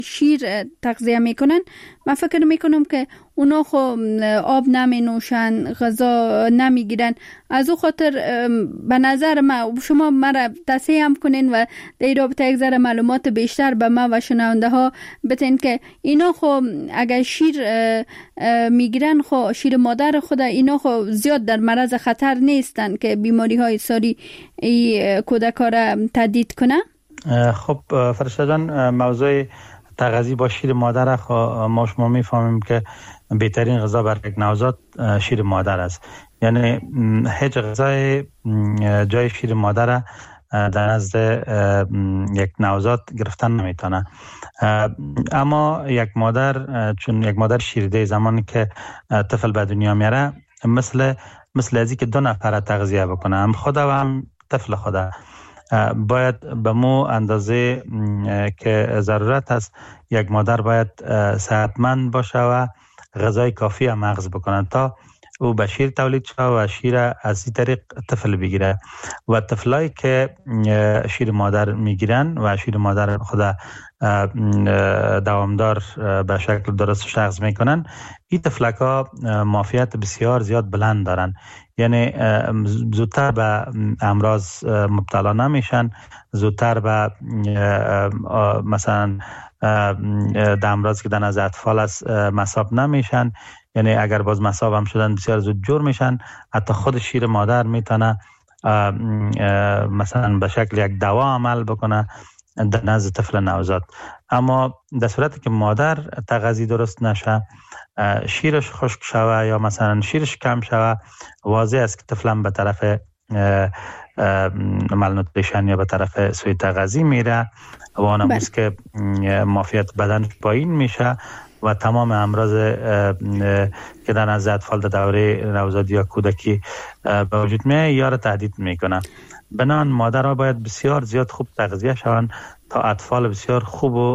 شیر تغذیه میکنن، من فکر میکنم که اونا خو آب نمی نوشن، غذا نمیگیرن. از او خاطر به نظر من، شما مرا تصحیح هم کنین و در رابطه یک ذره معلومات بیشتر به ما و شنونده ها بتین که اینا خو اگر شیر میگیرن، خو شیر مادر خود اینا خو زیاد در معرض خطر نیستن که بیماری های ساری کودکا را تهدید کنه. خب فرشته جان، موضوع تغذیه با شیر مادر ما شما میفهمیم که بهترین غذا برای یک نوزاد شیر مادر است. یعنی هیچ غذای جای شیر مادر در نزد یک نوزاد گرفتن نمیتونه. اما یک مادر، چون یک مادر شیرده زمانی که طفل به دنیا میاره، مثل ازی که 2 نفر تغذیه بکنه، هم خدا و هم طفل خدا، باید به مو اندازه که ضرورت است یک مادر باید صحتمند باشه و غذای کافی هم مغز بکنه تا او به شیر تولید شده و شیر از این طریق طفل بگیره. و طفلایی که شیر مادر میگیرن و شیر مادر خدا دوامدار به شکل درست شخص میکنن، این طفلک ها معافیت بسیار زیاد بلند دارن. یعنی زودتر به امراض مبتلا نمیشن، زودتر به مثلا در امراض که در نزد اطفال است مصاب نمیشن. یعنی اگر باز مصاب هم شدن بسیار زود جور میشن. حتی خود شیر مادر میتونه مثلا به شکل یک دوا عمل بکنه در نزد طفل نوزاد. اما در صورتی که مادر تغذیه درست نشه، شیرش خشک شوه یا مثلا شیرش کم شوه، واضح است که طفلم به طرف مالنوتریشن یا به طرف سوی تغذیه میره و آن است که معافیت بدن پایین میشه و تمام امراض که در نزد اطفال در دوره نوزادی یا کودکی به وجود میاد یا را تهدید میکنه. بنابراین مادرها باید بسیار زیاد خوب تغذیه شوند تا اطفال بسیار خوب و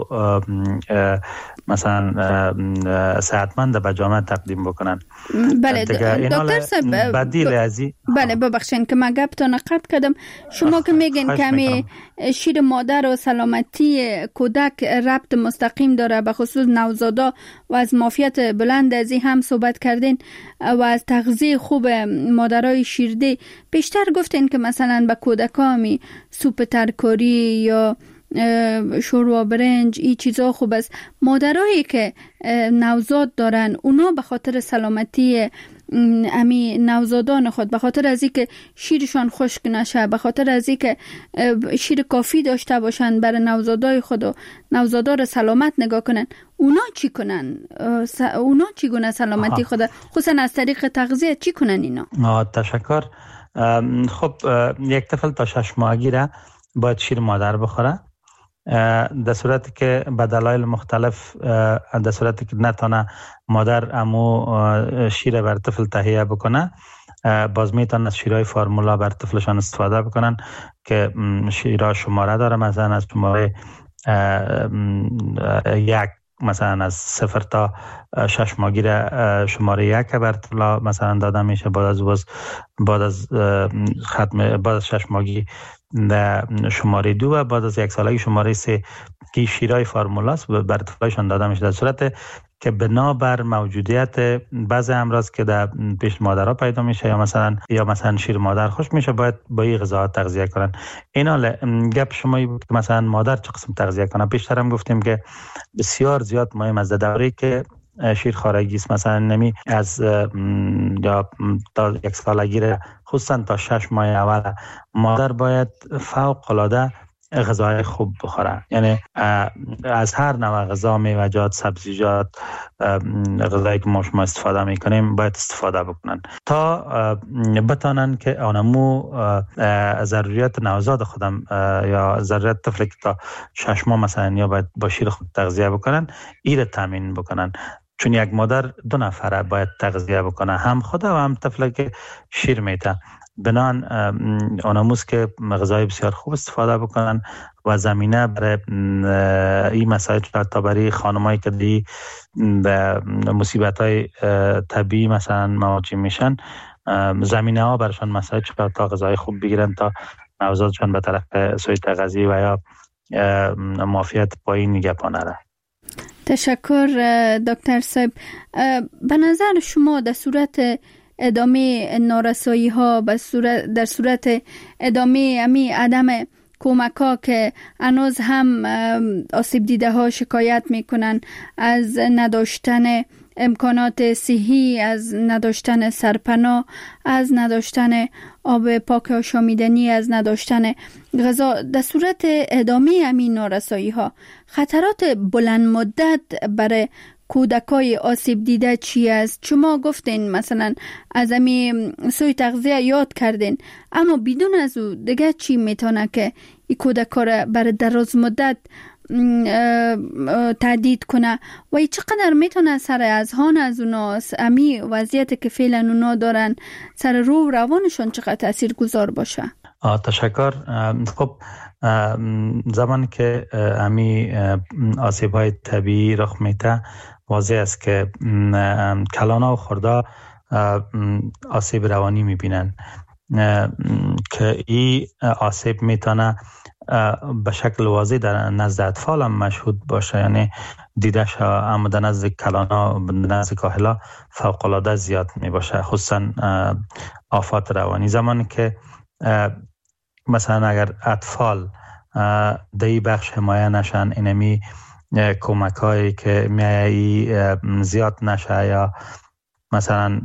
مثلا صحتمند به جامعه تقدیم بکنن. بله دکتر صاحب، بدیل ازی. بله ببخشید که من گپتون قطع کردم. شما که میگین که شیر مادر و سلامتی کودک ربط مستقیم داره، به خصوص نوزادا، و از معافیت بلند از این هم صحبت کردین و از تغذیه خوب مادرای شیرده. بیشتر گفتین که مثلا به کودکامی سوپ ترکاری یا شوروا برنج این چیزا خوب است. مادرایی که نوزاد دارن، اونا به خاطر سلامتی امی نوزادان خود، به خاطر از اینکه شیرشان خشک نشه، به خاطر از اینکه شیر کافی داشته باشن برای نوزادای خود و نوزادار سلامت نگاه کنن، اونا چی کنن؟ اونا چی گونه سلامتی خود خصوصا از طریق تغذیه چی کنن اینا؟ تشکر. خب یک طفل تا 6 ماهگی را باید شیر مادر بخوره. در صورتی که به دلایل مختلف، در صورتی که نتونه مادر امو شیر بر طفل تهیه بکنه، باز میتونن از شیرهای فرمولا بر طفلشان استفاده بکنن که شیرها شماره داره. مثلا از شماره 1، مثلا از 0 تا 6 ماهگی شماره 1 بر طفل مثلا داده میشه. بعد از 6 ماهگی شماره 2 و بعد از 1 سالگی شماره 3 که شیرهای فرمولاست بر طفلشان داده میشه. در صورت که بنابر موجودیت بعض امراض که در پیش مادرها پیدا میشه یا مثلا شیر مادر خشک میشه، باید با این غذاها تغذیه کنن. اینا گپ شما بود که مثلا مادر چه قسم تغذیه کنه. پیشتر هم گفتیم که بسیار زیاد مهم از دوره‌ای که شیر خارگی است، مثلا نمی از یا تا 1 سالگی خصوصا تا 6 ماه اول مادر باید فوق العاده غذای خوب بخوره. یعنی از هر نوع غذا، میوه‌جات، سبزیجات، غذایی که ما شما استفاده میکنیم باید استفاده بکنن تا بتانن که آنمو ضروریات نوزاد خودم یا ضروریات طفلی که تا 6 ماه مثلا یا باید با شیر خود تغذیه بکنن، این تامین بکنن. چون یک مادر 2 نفره باید تغذیه بکنه، هم خدا و هم طفلی که شیر میته. بنان آناموز که غذای بسیار خوب استفاده بکنن و زمینه برای این مسائل تا برای خانمایی که دی مصیبت‌های طبیعی مثلا مواجه میشن، زمینه ها برشان مسائل تا غذای خوب بگیرن تا نوزادشان به طرف سوی تغذیه و یا معافیت پایین نگه نره. تشکر دکتر صاحب. به نظر شما در صورت ادامه نارسایی ها، در صورت ادامه امی عدم کمک ها که هنوز هم آسیب دیده ها شکایت میکنن از نداشتن امکانات صحی، از نداشتن سرپناه، از نداشتن آب پاک آشامیدنی، از نداشتن غذا، در صورت ادامه همین نارسایی ها خطرات بلند مدت برای کودکای آسیب دیده چی است؟ شما گفتین مثلا از همین سوی تغذیه یاد کردین، اما بدون از او دیگه چی میتونه که این کودکا را برای دراز مدت تهدید کنه و چقدر میتونه سر اذهان از اونا، امی وضعیت که فعلا اونا دارن، سر روح روانشون چقدر تأثیر گذار باشه؟ تشکر. خب زمان که امی آسیب های طبیعی رخ میته، واضح است که کلانا و خردا آسیب روانی میبینن که این آسیب میتونه به شکل واضح در نزد اطفال هم مشهود باشه، یعنی دیدش اما در نزد کلانا، نزد کاهلا فوق العاده زیاد می باشه، خصوصا آفات روانی. زمانی که مثلا اگر اطفال در این بخش حمایه نشن، اینمی کمک هایی که میایی زیاد نشه یا مثلا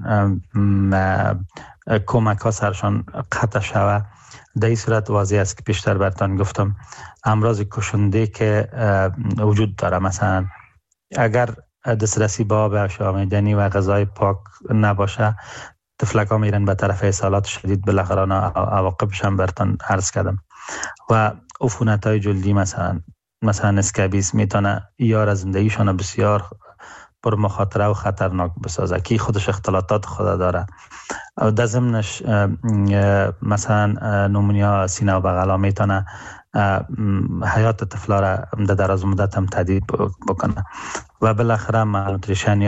کمک ها سرشان قطع شوه، در این صورت واضح است که پیشتر براتون گفتم امراض کشنده که وجود داره. مثلا اگر دسترسی به آب آشامیدنی و غذای پاک نباشه، طفلک ها میرن به طرف اصالات شدید، بالاخره عواقبش هم براتون عرض کردم. و عفونت های جلدی مثلا اسکابیس میتونه یار زندگیشان بسیار پر مخاطره و خطرناک بسازه که خودش اختلاطات خود داره. در ضمنش مثلا نومونیا سینه و بغلا میتونه حیات طفلا را در دراز مدت هم تهدید بکنه. و بالاخره مالنوتریشن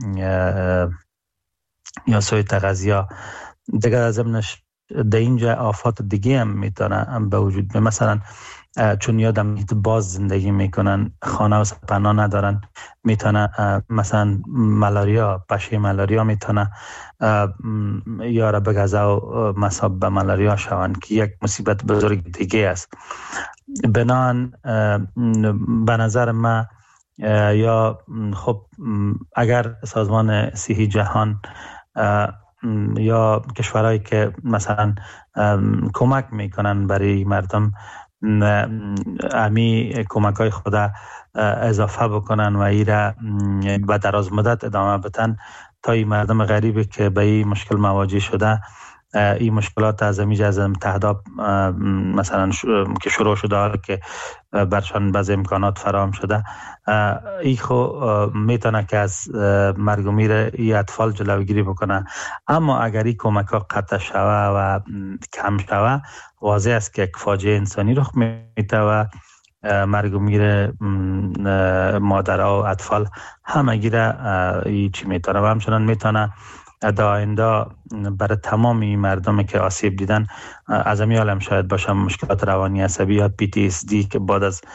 یا سوی تغذیه دیگه. در ضمنش در اینجا آفات دیگه هم میتونه به وجود بیاد. مثلا چون یادم محیط باز زندگی میکنن، خانه و سرپناه ندارن، میتونه مثلا ملاریا، پشه ملاریا میتونه یا را بگذه و مصاب به ملاریا شوند که یک مصیبت بزرگ دیگه است. بنان به نظر من یا خب اگر سازمان صحی جهان یا کشورهایی که مثلا کمک میکنن برای مردم امی کمک های خود اضافه بکنن و ایره به دراز مدت ادامه بدن تا این مردم غریبی که به این مشکل مواجه شده، این مشکلات از جزیره متحده مثلا که شروع شده، حال که برشان بعض امکانات فراهم شده، این خو میتونه که از مرگ و میر این اطفال جلوگیری بکنه. اما اگر این کمک ها قطع شوه و کم شوه، واضح است که یک فاجعه انسانی رخ میده و مرگ و میر مادرها و اطفال همه گیره این چی میتونه و همچنان میتونه در آینده برای تمام این مردمی که آسیب دیدن از همین عالم شاید باشه مشکلات روانی عصبی یا PTSD که بعد از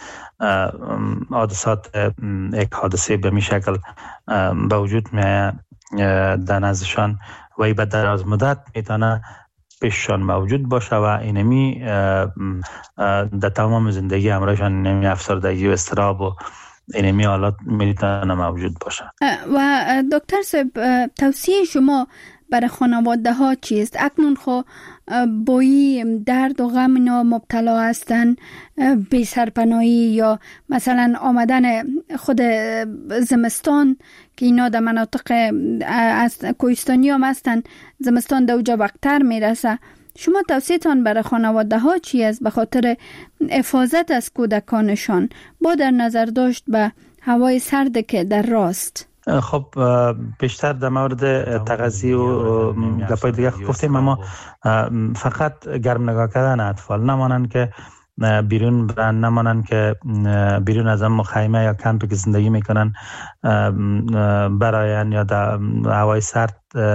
حادثات یک حادثه به می شکل به وجود میاد در نزدشان و ای به دراز مدت میتونه پیششان موجود باشه و اینمی در تمام زندگی همراهشان اینمی افسردگی و اضطراب و اینمی حالات میتونه موجود باشه. و دکتر صاحب، توصیه شما برای خانواده ها چیست؟ اکنون خو بایی درد و غم اینا مبتلا هستن، بی سرپناهی یا مثلا آمدن خود زمستان که اینا در مناطق از کوهستانی هم هستن، زمستان در اوجا وقتر میرسه. شما توصیه‌تان برای خانواده ها چی است به خاطر حفاظت از کودکانشان با در نظر داشت به هوای سرد که در راست؟ خب بیشتر در مورد تغذیه و گپای دیگه گفتیم، اما فقط گرم نگاه کردن اطفال، نمانن که بیرون برن، نمانن که بیرون از هم خیمه یا کمپی که زندگی میکنن براین یا در هوای سرد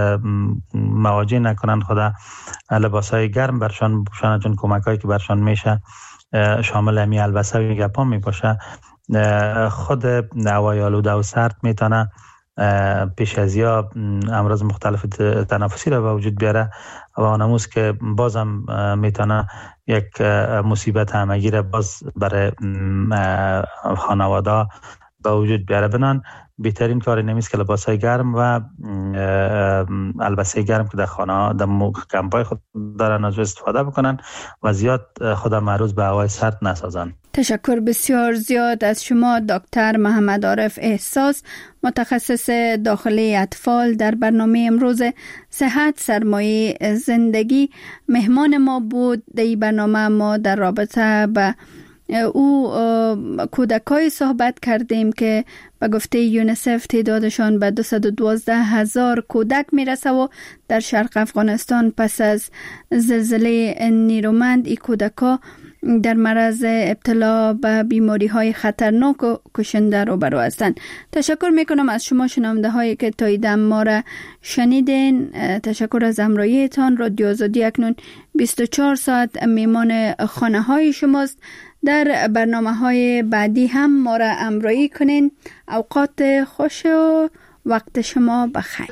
مواجه نکنن، خدا لباسای گرم برشان بپوشن، چون کمک هایی که برشان میشه شامل همی البسه و گپا می باشه خود هوای آلوده و سرد میتونه پیش از یا امراض مختلف تنفسی را به وجود بیاره و آنموز که بازم میتونه یک مصیبت همگی را باز برای خانواده به وجود بیاره. بنان بهترین کاری نمیست که لباسای گرم و البسه گرم که در خانه در کمپای خود دارن از استفاده بکنن و زیاد خود معروض به هوای سرد نسازن. تشکر بسیار زیاد از شما دکتر محمد عارف احساس، متخصص داخلی اطفال، در برنامه امروز صحت سرمایه زندگی مهمان ما بود. در این برنامه ما در رابطه به او کودکای صحبت کردیم که به گفته یونیسف تعدادشان به 212,000 کودک میرسه و در شرق افغانستان پس از زلزله نیرومند این کودکا در معرض ابتلا به بیماری های خطرناک و کشنده روبرو هستند. تشکر میکنم از شما شنونده هایی که تا دم ما را شنیدین. تشکر از همراهیتان. رادیو آزادی اکنون 24 ساعت میمان خانه های شماست. در برنامه های بعدی هم ما را همراهی کنین. اوقات خوش و وقت شما بخیر.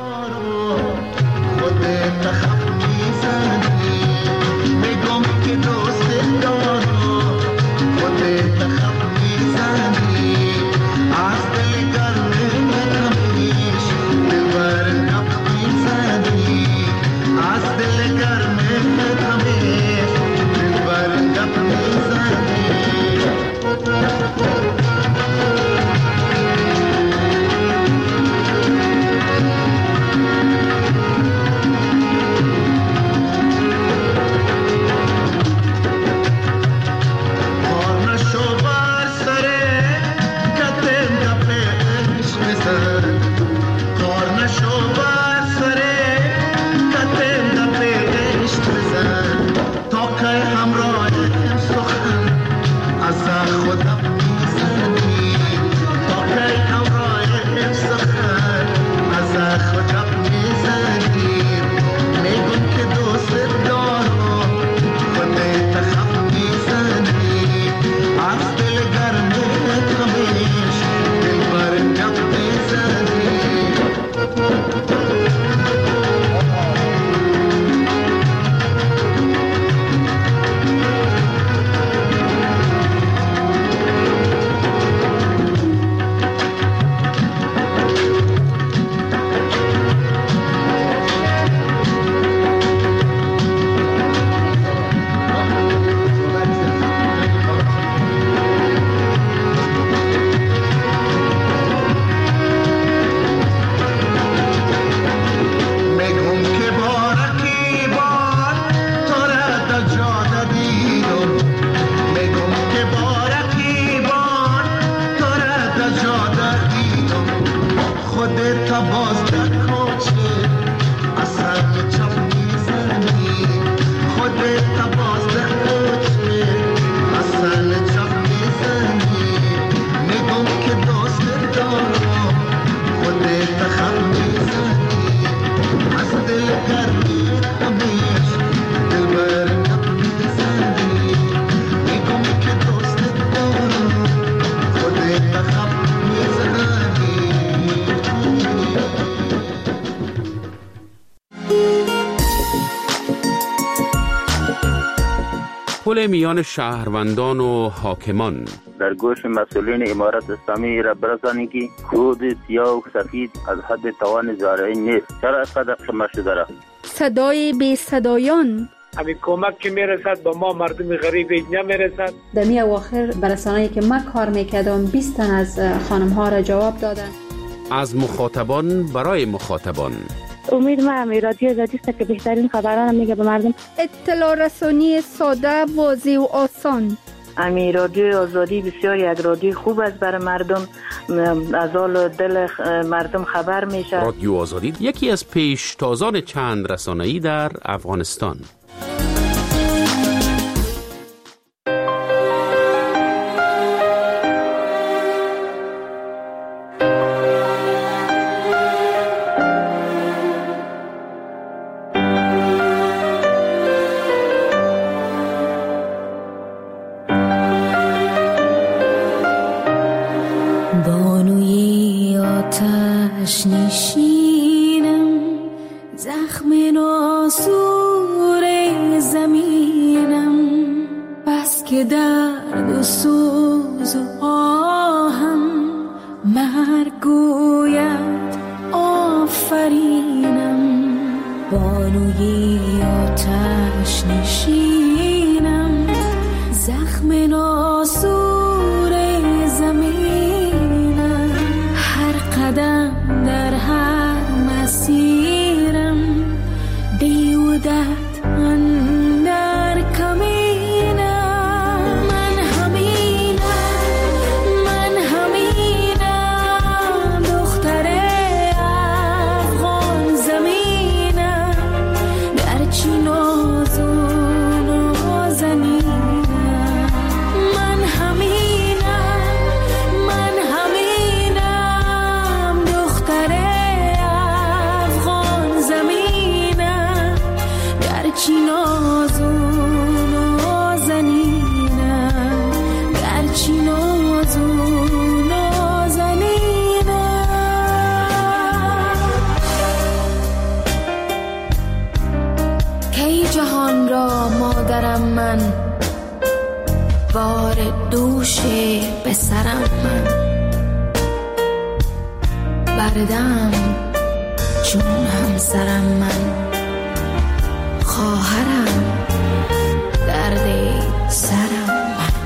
پل میان شهروندان و حاکمان. در گوش مسئولین امارت اسلامی را برسانید که خود سیاه و سفید از حد توان زارعی نیست. چرا اینقدر شما شده را؟ صدای بی صدایان. همین کمک که میرسد با ما مردم غریب نمیرسد. در می اواخر برسانه‌ای که من کار میکردم 20 تن از خانم ها را جواب دادن. از مخاطبان برای مخاطبان. امید ما رادیو آزادی است که بهترین خبران میگه به مردم. اطلاع رسانی ساده، واضح و آسان. امی رادیو آزادی بسیار یک رادیو خوب است برای مردم، از حال دل مردم خبر میشه. رادیو آزادی یکی از پیشتازان چند رسانه‌ای در افغانستان. آتش نشینم، زخم ناسور زمینم، بس که درد و سوز و آهم مرگ گوید آفرینم. بانوی آتش نشینم، زخم ناسور زمینم، هر قدم در هر مسیرم بیودت اندر کمینم. من همینم دختر افغان زمینم، گرچه ناز و نازنینم. من همینم دختر افغان زمینم، گرچه ناز و نازنینم، گرچه ناز و نازنینم. کی جهان را مادرم من، بار دوش به سرم من، بردم چون همسرم من، خواهرم درد سرم من.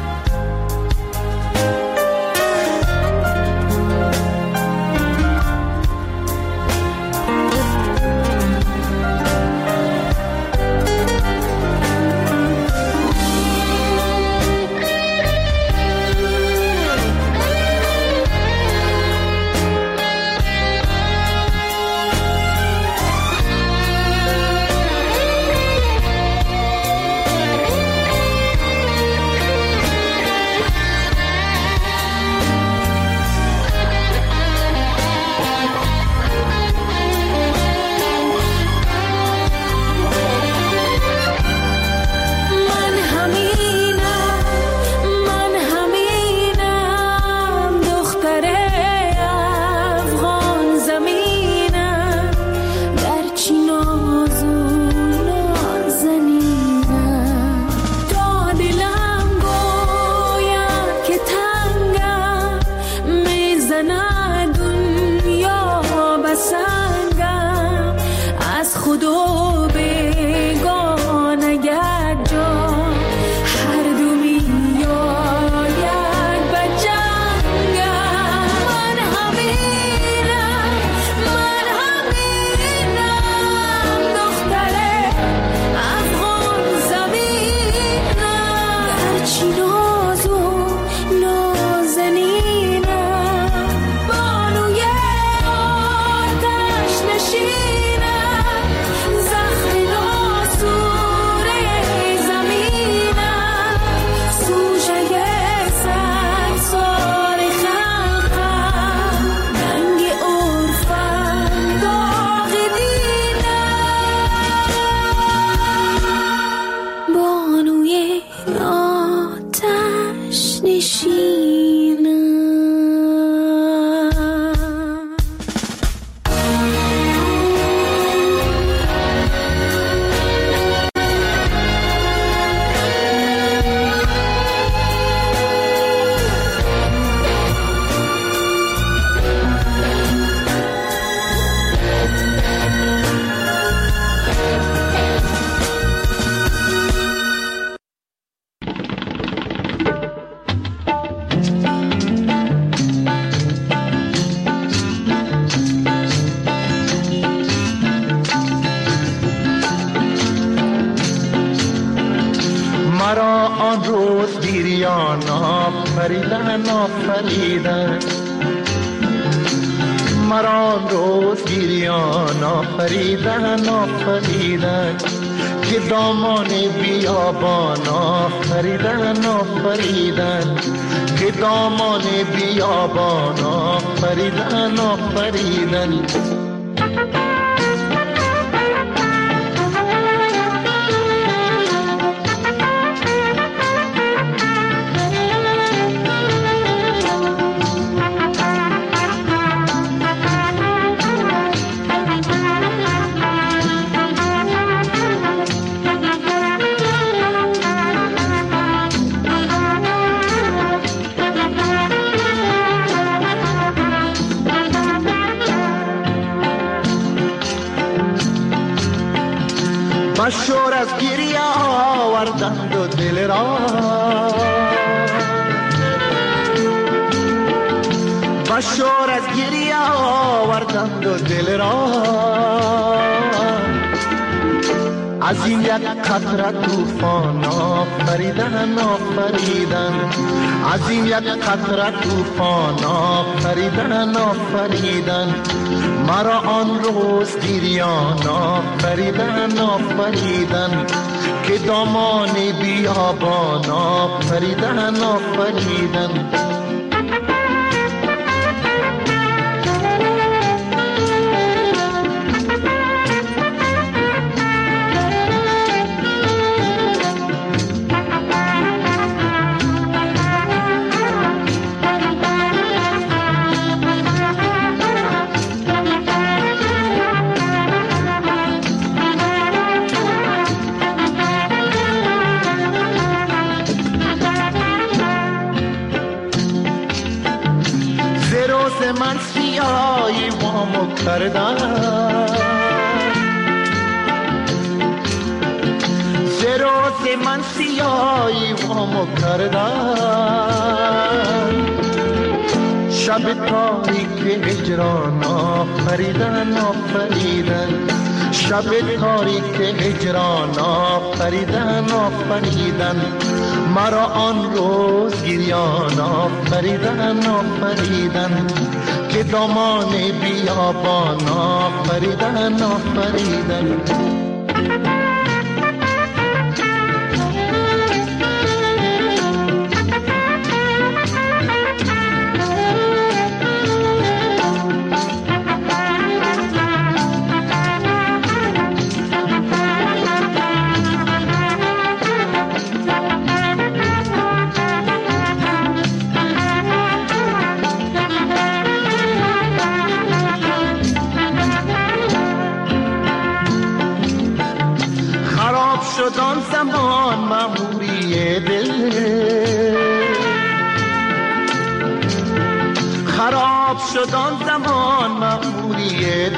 آفریدن مرا روز گریان آفریدن که دامان بیابان آفریدن که دامان بیابان آفریدن دل را و شور از گریه آوردند و دل را از این یک قطره طوفان آفریدن آفریدن از این یک قطره طوفان آفریدن آفریدن مرا آن روز گریان آفریدن آفریدن که دامان بیابان آفریدن آفریدن من سیایی وامو کردن زروز من سیایی وامو کردن شب تاریک هجران آفریدن آفریدن شب تاریک هجران آفریدن آفریدن مرا آن روز گریان آفریدن آفریدن که دامان بیابان آفریدن آفریدن شدان زمان مأموری دل خراب شدان زمان مأموری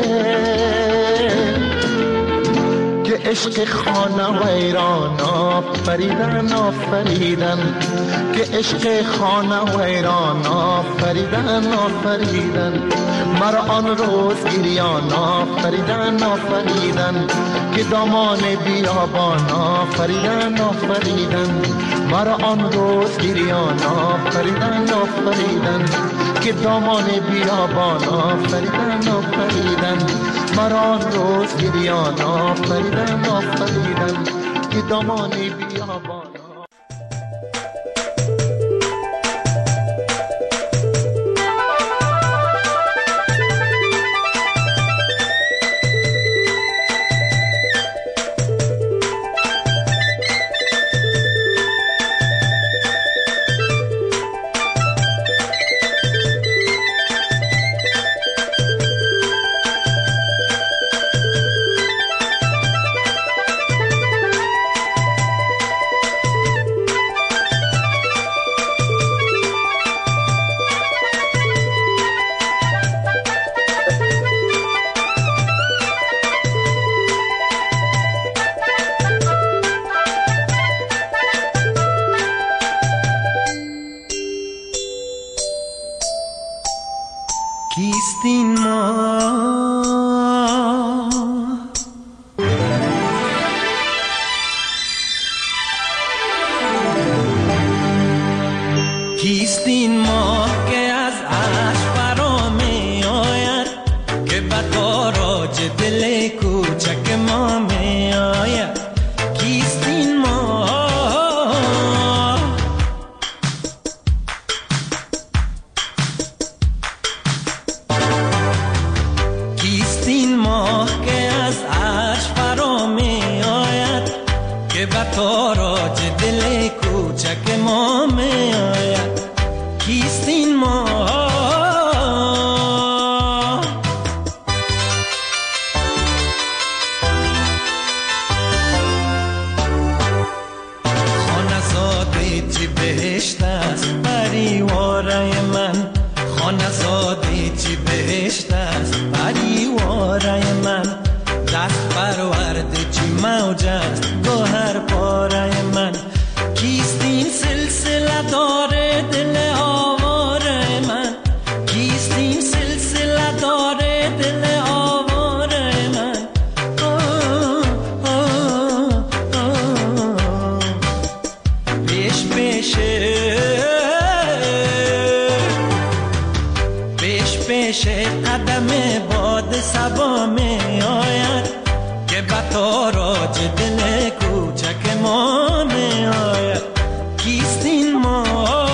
دل که عشق خانه ویران آفریدن آفریدن که عشق خانه ویران آفریدن آفریدن مرا آن روز گریان آفریدن آفریدن که دامان بیابان آفریدن آفریدن مرا آن روز گریان آفریدن آفریدن که دامان بیابان آفریدن آفریدن مرا آن روز گریان آفریدن آفریدن که دامان بیابان کیستین ما کیستین ما که از عشق فرا می آید که به تاراج دل کوچک ما می آید کیستین ما کیستین ما که از عشق فرا می آید که به تاراج دل کوچک ما می آید کیستین ما خانه‌زاده چی بهشت است پریواره من خانه‌زاده چی بهشت است پریواره من دست پرورده چی موج است گوهر پاره من پیش پیش قدم باد سبا می آید که به تاراج دل کوچک ما می آید. کیستین ما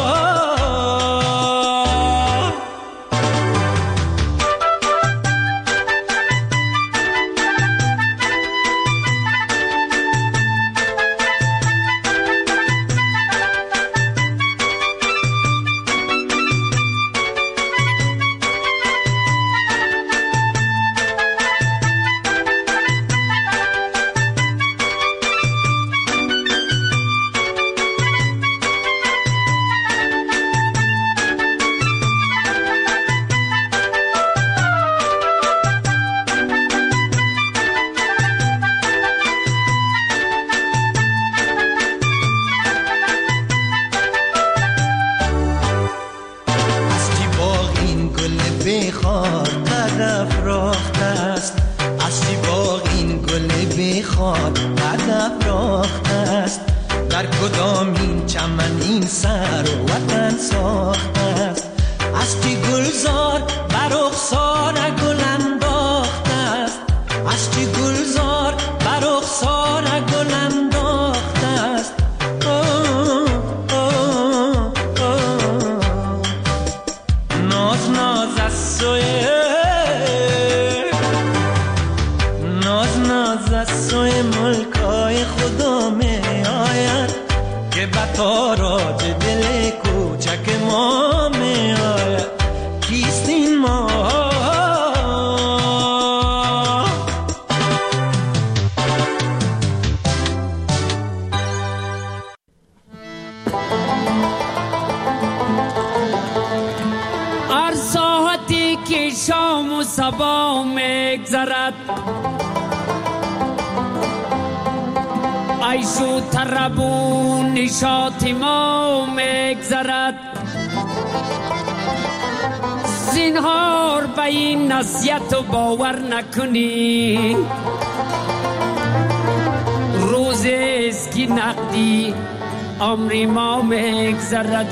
عیشو طربو نشاط ما مگذرد. زینهار به این نصیحت و باور نکنی، روزیست که نقدی عمر ما مگذرد.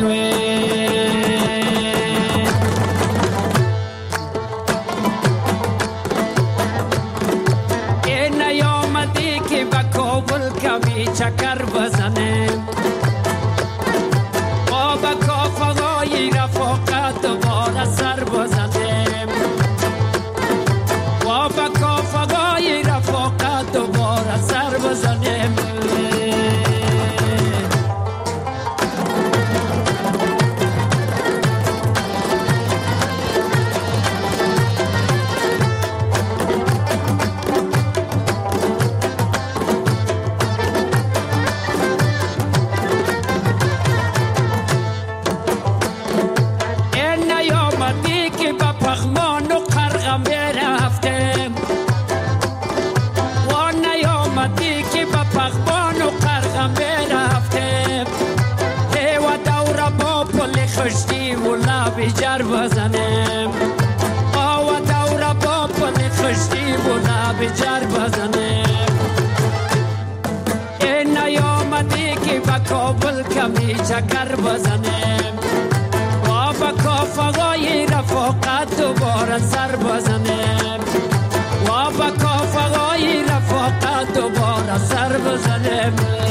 چکر بزنیم با کافه‌های رفاقت دوباره سر بزنیم، با کافه‌های رفاقت دوباره سر بزنیم. جر بزنیم آوا دورا با پل خشتی بودا بجر بزنیم. این نیامدی که با کابل کمی چکر بزنیم، با کافه‌های رفاقت دوباره سر بزنیم، با کافه‌های رفاقت دوباره سر بزنیم.